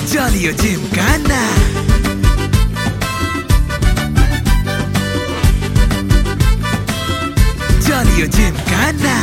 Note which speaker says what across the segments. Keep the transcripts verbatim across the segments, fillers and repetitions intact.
Speaker 1: Jolly o Gymkhana. Jolly o Gymkhana.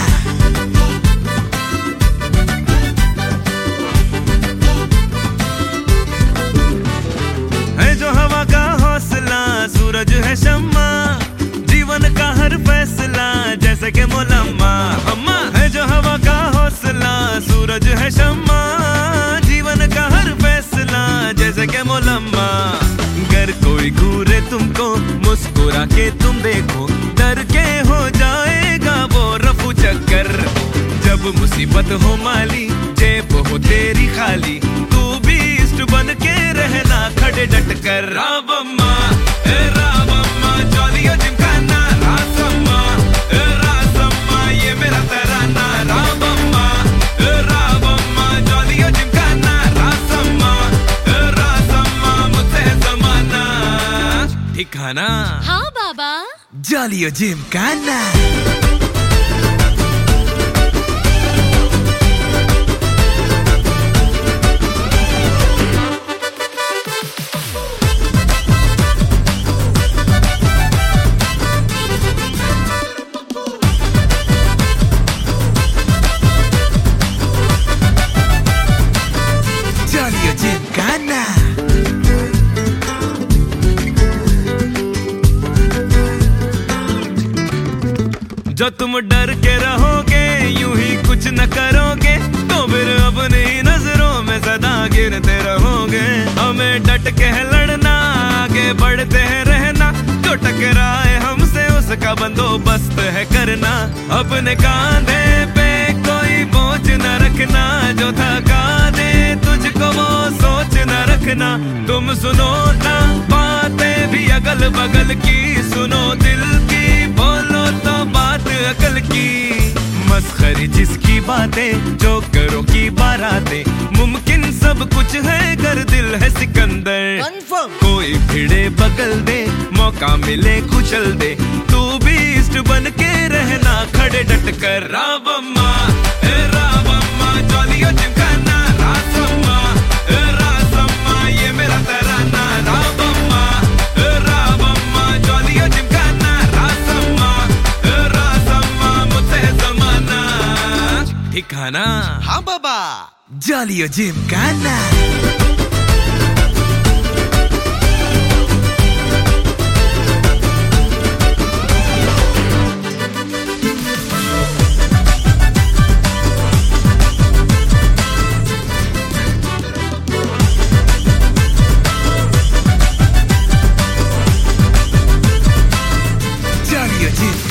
Speaker 2: है जो हवा का हौसला, सूरज है शम्मा, जीवन का हर फैसला जैसे के मोलम्मा। अम्मा है जो हवा का हौसला, सूरज है शम्मा, जीवन का हर फैसला जैसे के मोलम्मा। अगर कोई घूरे तुमको, मुस्कुरा के तुम देखो, डर के हो जाएगा वो रफू चक्कर। जब मुसीबत हो माली, जेब हो तेरी खाली, तू भी इष्ट बन के रहना खड़े डट कर। रावम्मा ए रावम्मा, जॉली ओ जिमखाना। रासम्मा ए रासम्मा, ये मेरा तराना। रावम्मा ए रावम्मा, जॉली ओ जिमखाना। रासम्मा ए रासम्मा, मुझसे जमाना ठिकाना।
Speaker 3: हाँ बाबा।
Speaker 1: Jolly o Gymkhana. Jolly o Gymkhana.
Speaker 2: जो तुम डर के रहोगे, यूं ही कुछ न करोगे, तो फिर अपनी नजरों में सदा गिरते रहोगे। हमें डट के लड़ना, आगे बढ़ते हैं रहना, जो टकराए हमसे उसका बंदोबस्त है करना। अपने कांधे पे कोई बोझ न रखना, जो थका दे तुझको वो सोच न रखना। तुम सुनो ना बातें भी अगल बगल की, सुनो दिल की, बोलो तो बात अकल की। मस्खरी जिसकी बातें, जोकरों की बारातें, मुमकिन सब कुछ है अगर दिल है सिकंदर।
Speaker 1: Confirm.
Speaker 2: कोई भिड़े बगल दे, मौका मिले कुचल दे, तू भी इष्ट बन के रहना खड़े डट कर। रावम्मा ए रावम्मा, जॉली ओ जिमखाना। रासम्मा ए रासम्मा, ये मेरा तराना। रावम्मा ए रावम्मा, जॉली ओ जिमखाना। रासम्मा ए रासम्मा, मुझसे जमाना ठिकाना।
Speaker 1: हाँ बाबा। Jolly o Gymkhana. Jolly o Gymkhana.